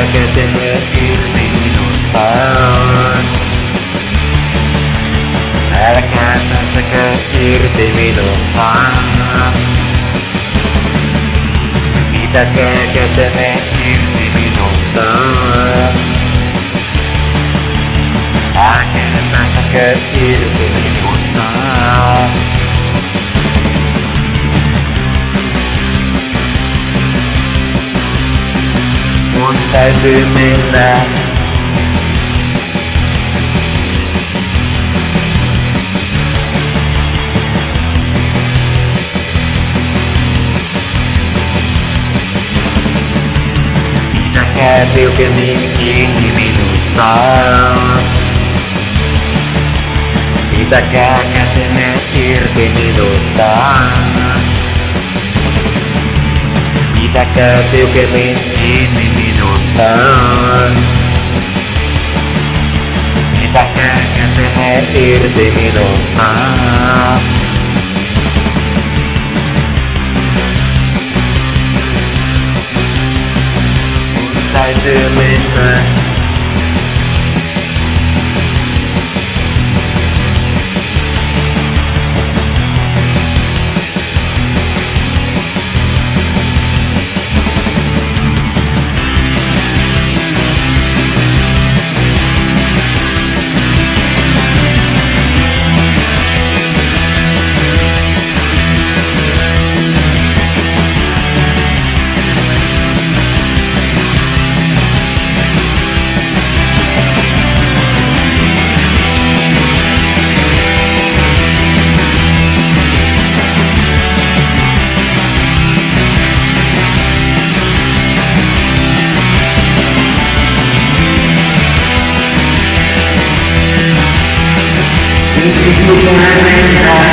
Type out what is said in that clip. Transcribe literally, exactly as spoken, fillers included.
kätemme irti minusta. Älkää päästäkö irti minusta. Pitäkää kätenne irti minusta. Älkää päästäkö irti minusta. Mun täytyy mennä. Pitäkää tiukemmin kiinni minusta. Pitäkää kätenne irti minusta. Pitäkää tiukemmin kiinni minusta. Pitäkää kätenne irti minusta. Mun täytyy mennä. If you can